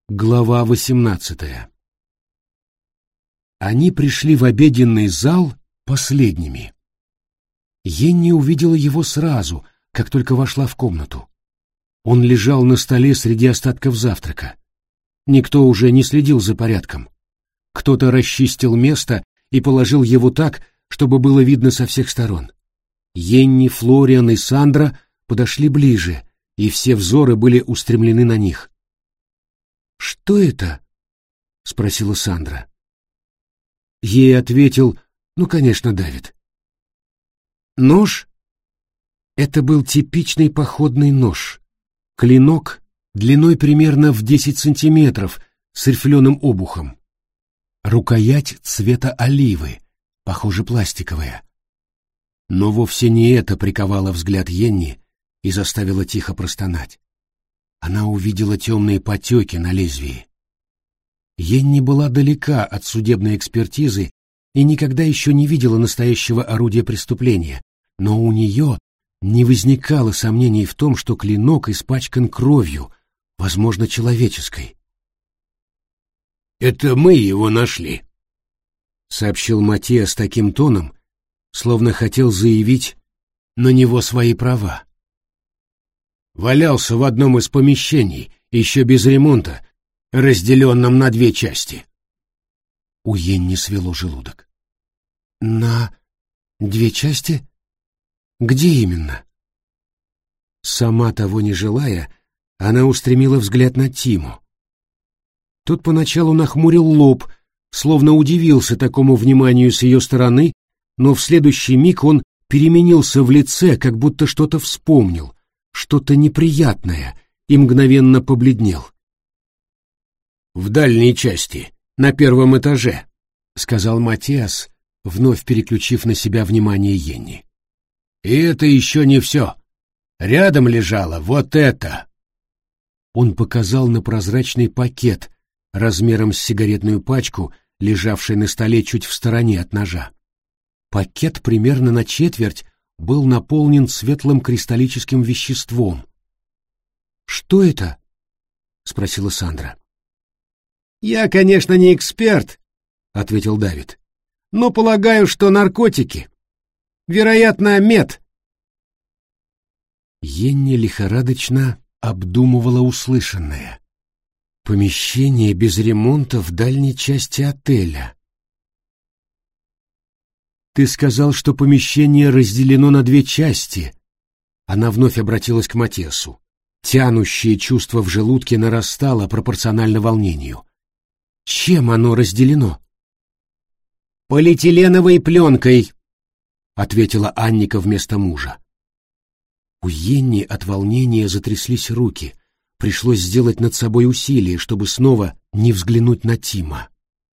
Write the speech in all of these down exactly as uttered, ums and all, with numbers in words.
Глава восемнадцатая. Они пришли в обеденный зал последними. Йенни увидела его сразу, как только вошла в комнату. Он лежал на столе среди остатков завтрака. Никто уже не следил за порядком. Кто-то расчистил место и положил его так, чтобы было видно со всех сторон. Йенни, Флориан и Сандра подошли ближе, и все взоры были устремлены на них. «Что это?» — спросила Сандра. Ей ответил: «Ну, конечно, Давид». Нож? Это был типичный походный нож. Клинок длиной примерно в десять сантиметров с рифленым обухом. Рукоять цвета оливы, похоже, пластиковая. Но вовсе не это приковало взгляд Йенни и заставило тихо простонать. Она увидела темные потеки на лезвии. Йенни была далека от судебной экспертизы и никогда еще не видела настоящего орудия преступления, но у нее не возникало сомнений в том, что клинок испачкан кровью, возможно, человеческой. «Это мы его нашли», — сообщил Матиас таким тоном, словно хотел заявить на него свои права. «Валялся в одном из помещений, еще без ремонта, разделенном на две части». У Йенни свело желудок. «На две части? Где именно?» Сама того не желая, она устремила взгляд на Тиму. Тот поначалу нахмурил лоб, словно удивился такому вниманию с ее стороны, но в следующий миг он переменился в лице, как будто что-то вспомнил, что-то неприятное, и мгновенно побледнел. «В дальней части, на первом этаже», — сказал Матиас, вновь переключив на себя внимание Йенни. «И это еще не все. Рядом лежало вот это». Он показал на прозрачный пакет размером с сигаретную пачку, лежавший на столе чуть в стороне от ножа. Пакет примерно на четверть был наполнен светлым кристаллическим веществом. «Что это?» — спросила Сандра. «Я, конечно, не эксперт», — ответил Давид, — «но полагаю, что наркотики. Вероятно, мет». Йенни лихорадочно обдумывала услышанное. Помещение без ремонта в дальней части отеля. «Ты сказал, что помещение разделено на две части». Она вновь обратилась к Матиасу. Тянущее чувство в желудке нарастало пропорционально волнению. «Чем оно разделено?» «Полиэтиленовой пленкой», — ответила Анника вместо мужа. У Йенни от волнения затряслись руки. Пришлось сделать над собой усилие, чтобы снова не взглянуть на Тима.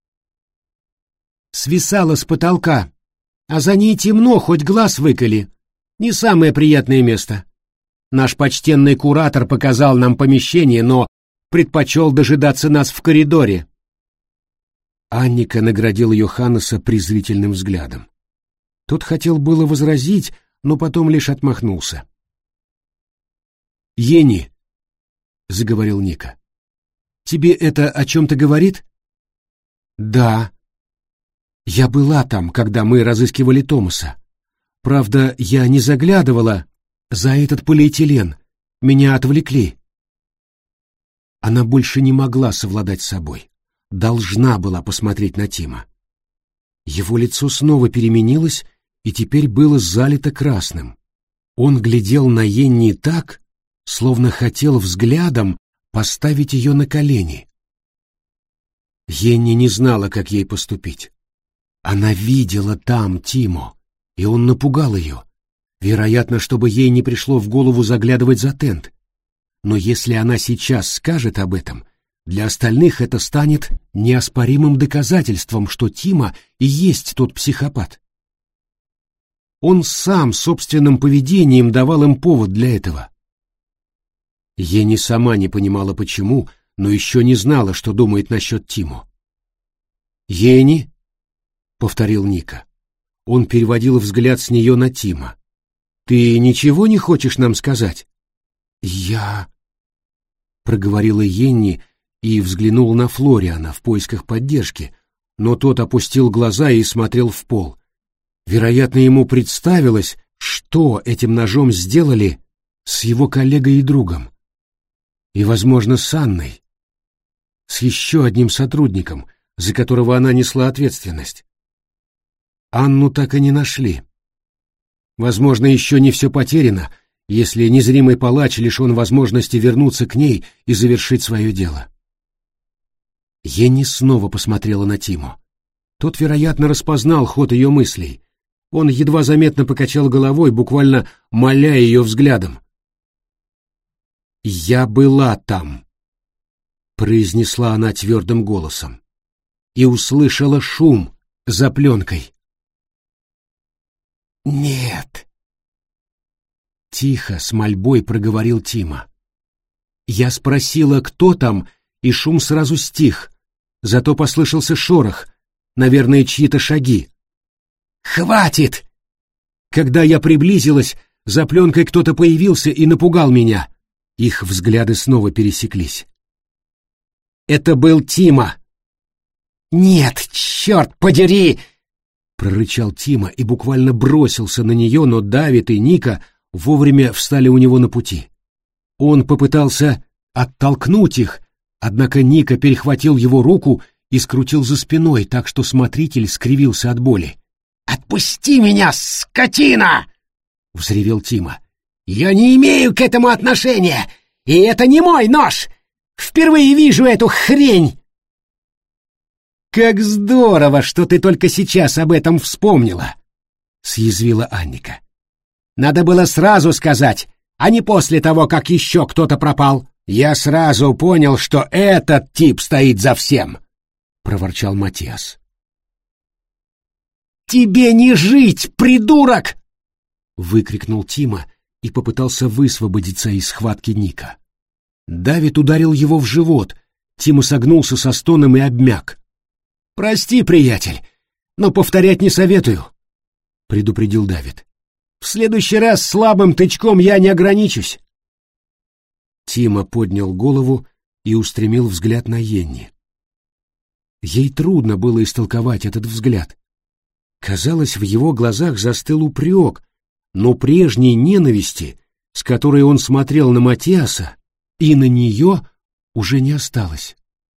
«Свисала с потолка, а за ней темно, хоть глаз выколи. Не самое приятное место. Наш почтенный куратор показал нам помещение, но предпочел дожидаться нас в коридоре». Анника наградил Йоханнеса презрительным взглядом. Тот хотел было возразить, но потом лишь отмахнулся. «Йенни», — заговорил Ника, — «тебе это о чем-то говорит?» «Да. Я была там, когда мы разыскивали Томаса. Правда, я не заглядывала за этот полиэтилен. Меня отвлекли». Она больше не могла совладать с собой. Должна была посмотреть на Тима. Его лицо снова переменилось и теперь было залито красным. Он глядел на Йенни так, словно хотел взглядом поставить ее на колени. Йенни не знала, как ей поступить. Она видела там Тимо, и он напугал ее, вероятно, чтобы ей не пришло в голову заглядывать за тент. Но если она сейчас скажет об этом, для остальных это станет неоспоримым доказательством, что Тима и есть тот психопат. Он сам собственным поведением давал им повод для этого. Йенни сама не понимала почему, но еще не знала, что думает насчет Тимо. «Йенни?» — повторил Ника. Он переводил взгляд с нее на Тима. «Ты ничего не хочешь нам сказать?» «Я...» — проговорила Йенни, и взглянул на Флориана в поисках поддержки, но тот опустил глаза и смотрел в пол. Вероятно, ему представилось, что этим ножом сделали с его коллегой и другом. И, возможно, с Анной, с еще одним сотрудником, за которого она несла ответственность. Анну так и не нашли. Возможно, еще не все потеряно, если незримый палач лишен возможности вернуться к ней и завершить свое дело. Енни снова посмотрела на Тиму. Тот, вероятно, распознал ход ее мыслей. Он едва заметно покачал головой, буквально моля ее взглядом. «Я была там», — произнесла она твердым голосом, и услышала шум за пленкой. «Нет!» Тихо, с мольбой проговорил Тима. Я спросила, кто там, и шум сразу стих, зато послышался шорох, наверное, чьи-то шаги. «Хватит!» Когда я приблизилась, за пленкой кто-то появился и напугал меня. Их взгляды снова пересеклись. «Это был Тима!» «Нет, черт подери!» — прорычал Тима и буквально бросился на нее, но Давид и Ника вовремя встали у него на пути. Он попытался оттолкнуть их, однако Ника перехватил его руку и скрутил за спиной, так что смотритель скривился от боли. «Отпусти меня, скотина!» — взревел Тима. «Я не имею к этому отношения, и это не мой нож! Впервые вижу эту хрень!» «Как здорово, что ты только сейчас об этом вспомнила!» — съязвила Анника. «Надо было сразу сказать, а не после того, как еще кто-то пропал. Я сразу понял, что этот тип стоит за всем!» — проворчал Матиас. «Тебе не жить, придурок!» — выкрикнул Тима и попытался высвободиться из схватки Ника. Давид ударил его в живот, Тима согнулся со стоном и обмяк. «Прости, приятель, но повторять не советую», — предупредил Давид. «В следующий раз слабым тычком я не ограничусь». Тима поднял голову и устремил взгляд на Йенни. Ей трудно было истолковать этот взгляд. Казалось, в его глазах застыл упрек, но прежней ненависти, с которой он смотрел на Матиаса, и на нее уже не осталось.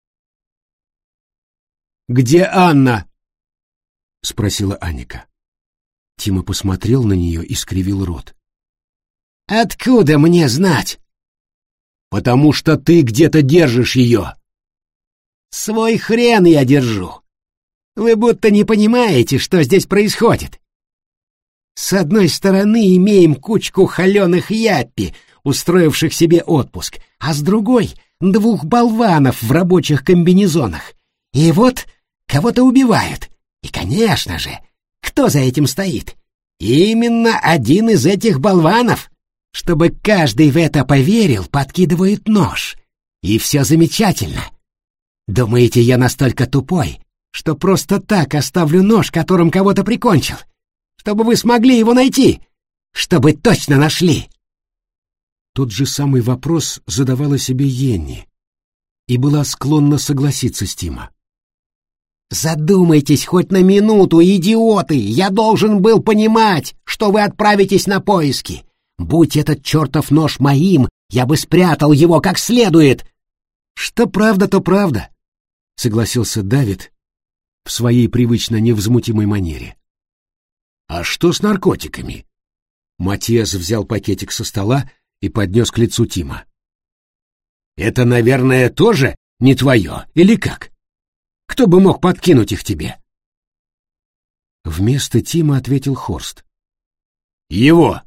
«Где Анна?» — спросила Анника. Тима посмотрел на нее и скривил рот. «Откуда мне знать?» «Потому что ты где-то держишь ее». «Свой хрен я держу. Вы будто не понимаете, что здесь происходит. С одной стороны имеем кучку холеных яппи, устроивших себе отпуск, а с другой — двух болванов в рабочих комбинезонах. И вот кого-то убивают. И, конечно же, кто за этим стоит? Именно один из этих болванов. Чтобы каждый в это поверил, подкидывает нож. И все замечательно. Думаете, я настолько тупой, что просто так оставлю нож, которым кого-то прикончил? Чтобы вы смогли его найти? Чтобы точно нашли?» Тот же самый вопрос задавала себе Йенни и была склонна согласиться с Тима. «Задумайтесь хоть на минуту, идиоты! Я должен был понимать, что вы отправитесь на поиски. Будь этот чертов нож моим, я бы спрятал его как следует!» «Что правда, то правда», — согласился Давид в своей привычно невозмутимой манере. «А что с наркотиками?» Матиас взял пакетик со стола и поднес к лицу Тима. «Это, наверное, тоже не твое, или как? Кто бы мог подкинуть их тебе?» Вместо Тима ответил Хорст. «Его!»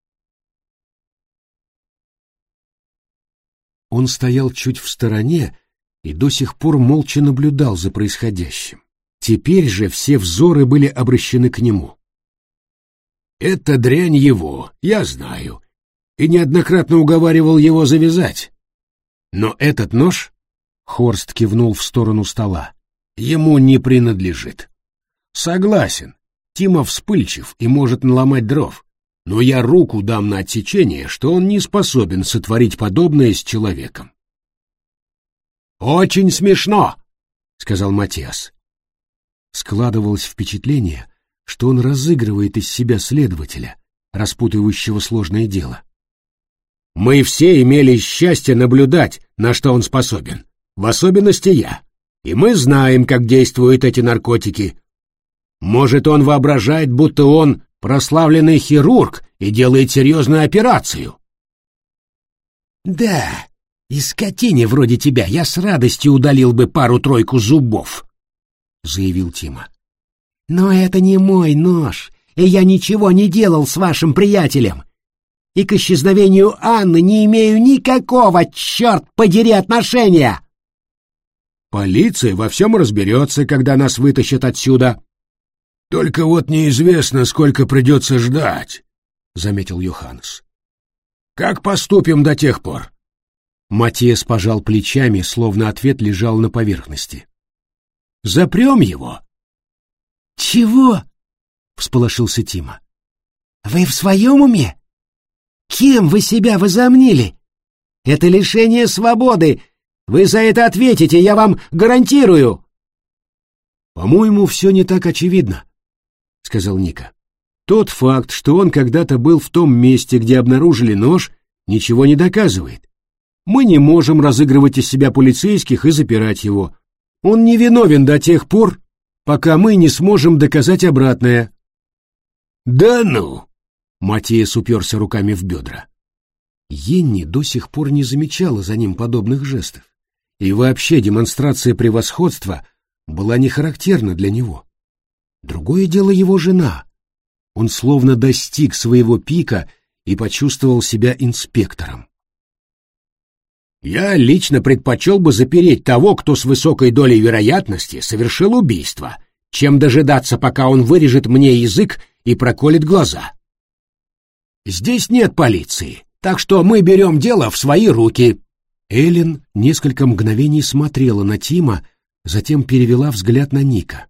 Он стоял чуть в стороне и до сих пор молча наблюдал за происходящим. Теперь же все взоры были обращены к нему. «Это дрянь его, я знаю, и неоднократно уговаривал его завязать. Но этот нож, — Хорст кивнул в сторону стола, — ему не принадлежит. Согласен, Тима вспыльчив и может наломать дров, но я руку дам на отсечение, что он не способен сотворить подобное с человеком». «Очень смешно», — сказал Матиас. Складывалось впечатление, что он разыгрывает из себя следователя, распутывающего сложное дело. «Мы все имели счастье наблюдать, на что он способен, в особенности я, и мы знаем, как действуют эти наркотики. Может, он воображает, будто он прославленный хирург и делает серьезную операцию?» «Да, и скотине вроде тебя я с радостью удалил бы пару-тройку зубов», — заявил Тима. «Но это не мой нож, и я ничего не делал с вашим приятелем. И к исчезновению Анны не имею никакого, черт подери, отношения!» «Полиция во всем разберется, когда нас вытащат отсюда». «Только вот неизвестно, сколько придется ждать», — заметил Йоханнес. «Как поступим до тех пор?» Матиас пожал плечами, словно ответ лежал на поверхности. «Запрем его?» «Чего?» — всполошился Тима. «Вы в своем уме? Кем вы себя возомнили? Это лишение свободы. Вы за это ответите, я вам гарантирую». «По-моему, все не так очевидно», — сказал Ника. «Тот факт, что он когда-то был в том месте, где обнаружили нож, ничего не доказывает. Мы не можем разыгрывать из себя полицейских и запирать его. Он невиновен до тех пор, пока мы не сможем доказать обратное». «Да ну!» — Матиас уперся руками в бедра. Йенни до сих пор не замечала за ним подобных жестов, и вообще демонстрация превосходства была не характерна для него. Другое дело его жена. Он словно достиг своего пика и почувствовал себя инспектором. «Я лично предпочел бы запереть того, кто с высокой долей вероятности совершил убийство, чем дожидаться, пока он вырежет мне язык и проколет глаза. Здесь нет полиции, так что мы берем дело в свои руки». Эллен несколько мгновений смотрела на Тима, затем перевела взгляд на Ника.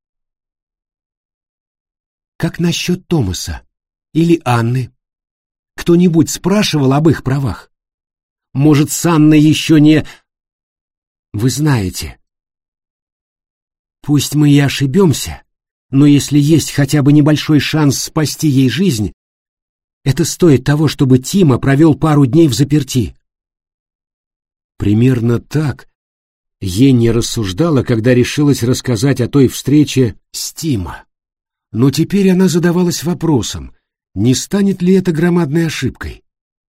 «Как насчет Томаса? Или Анны? Кто-нибудь спрашивал об их правах? Может, с Анной еще не... Вы знаете. Пусть мы и ошибемся, но если есть хотя бы небольшой шанс спасти ей жизнь, это стоит того, чтобы Тима провел пару дней в заперти». Примерно так Йенни рассуждала, когда решилась рассказать о той встрече с Тима. Но теперь она задавалась вопросом, не станет ли это громадной ошибкой.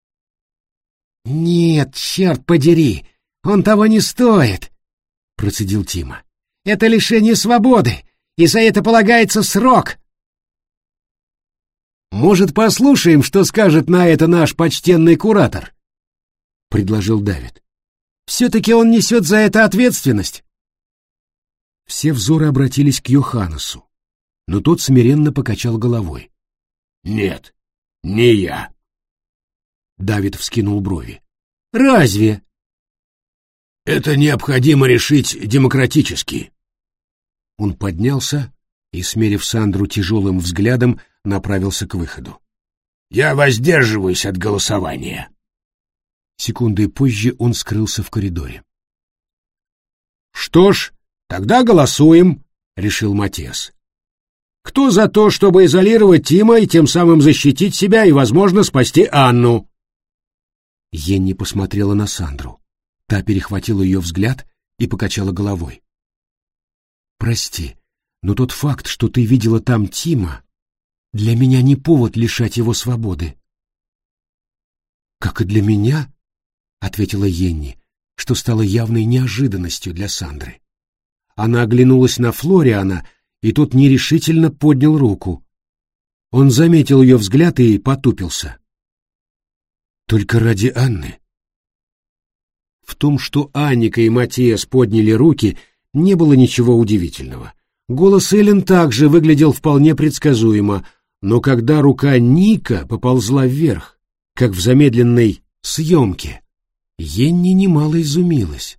«Нет, черт подери, он того не стоит», — процедил Тима. «Это лишение свободы, и за это полагается срок». «Может, послушаем, что скажет на это наш почтенный куратор?» — предложил Давид. «Все-таки он несет за это ответственность». Все взоры обратились к Йоханнесу, но тот смиренно покачал головой. «Нет, не я». Давид вскинул брови. «Разве?» «Это необходимо решить демократически». Он поднялся и, смерив Сандру тяжелым взглядом, направился к выходу. «Я воздерживаюсь от голосования». Секунды позже он скрылся в коридоре. «Что ж, тогда голосуем», — решил Матиас. «Кто за то, чтобы изолировать Тима и тем самым защитить себя и, возможно, спасти Анну?» Йенни посмотрела на Сандру. Та перехватила ее взгляд и покачала головой. «Прости, но тот факт, что ты видела там Тима, для меня не повод лишать его свободы». «Как и для меня», — ответила Йенни, что стало явной неожиданностью для Сандры. Она оглянулась на Флориана, и тот нерешительно поднял руку. Он заметил ее взгляд и потупился. «Только ради Анны?» В том, что Анника и Матиас подняли руки, не было ничего удивительного. Голос Эллен также выглядел вполне предсказуемо, но когда рука Ника поползла вверх, как в замедленной съемке, Йенни немало изумилась.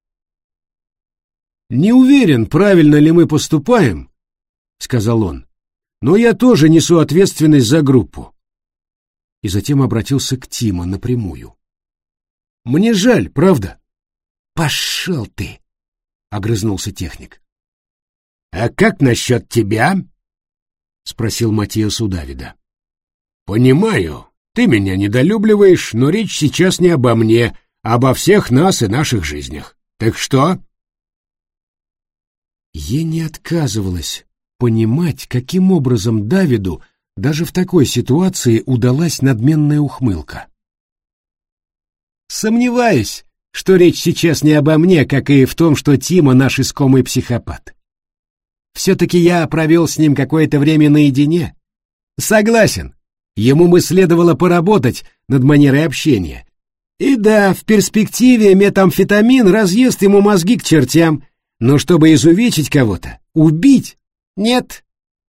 «Не уверен, правильно ли мы поступаем», — сказал он, — «но я тоже несу ответственность за группу». И затем обратился к Тима напрямую. «Мне жаль, правда? «Пошел ты!» — огрызнулся техник. «А как насчет тебя?» — спросил Матиас у Давида. «Понимаю, ты меня недолюбливаешь, но речь сейчас не обо мне, а обо всех нас и наших жизнях. Так что?» Енни отказывалась понимать, каким образом Давиду даже в такой ситуации удалась надменная ухмылка. «Сомневаюсь, что речь сейчас не обо мне, как и в том, что Тима наш искомый психопат. Все-таки я провел с ним какое-то время наедине. Согласен, ему бы следовало поработать над манерой общения. И да, в перспективе метамфетамин разъест ему мозги к чертям, но чтобы изувечить кого-то, убить, нет».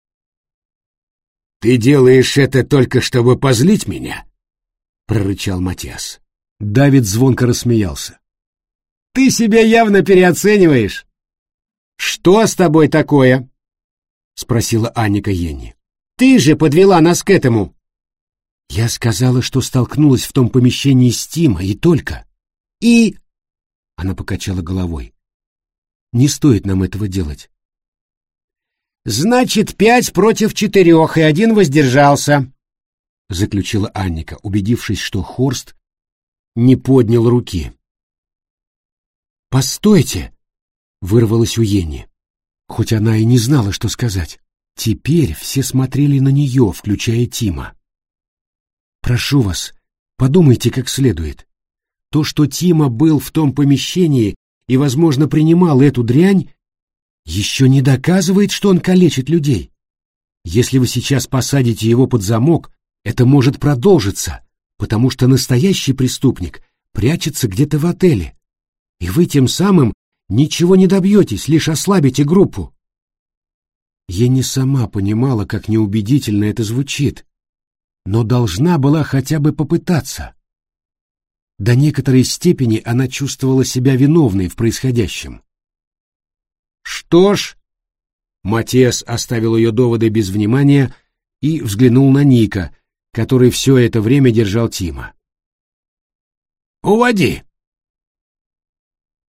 «Ты делаешь это только чтобы позлить меня?» — прорычал Матиас. Давид звонко рассмеялся. «Ты себя явно переоцениваешь». «Что с тобой такое?» — спросила Анника Енни. «Ты же подвела нас к этому». «Я сказала, что столкнулась в том помещении с Тима, и только». «И...» — она покачала головой. «Не стоит нам этого делать». «Значит, пять против четырех, и один воздержался», — заключила Анника, убедившись, что Хорст не поднял руки. «Постойте!» — вырвалось у Енни, хоть она и не знала, что сказать. Теперь все смотрели на нее, включая Тима. «Прошу вас, подумайте как следует. То, что Тима был в том помещении и, возможно, принимал эту дрянь, еще не доказывает, что он калечит людей. Если вы сейчас посадите его под замок, это может продолжиться, потому что настоящий преступник прячется где-то в отеле, и вы тем самым ничего не добьетесь, лишь ослабите группу». Я не сама понимала, как неубедительно это звучит, но должна была хотя бы попытаться. До некоторой степени она чувствовала себя виновной в происходящем. «Что ж...» Матиас оставил ее доводы без внимания и взглянул на Ника, который все это время держал Тима. «Уводи!»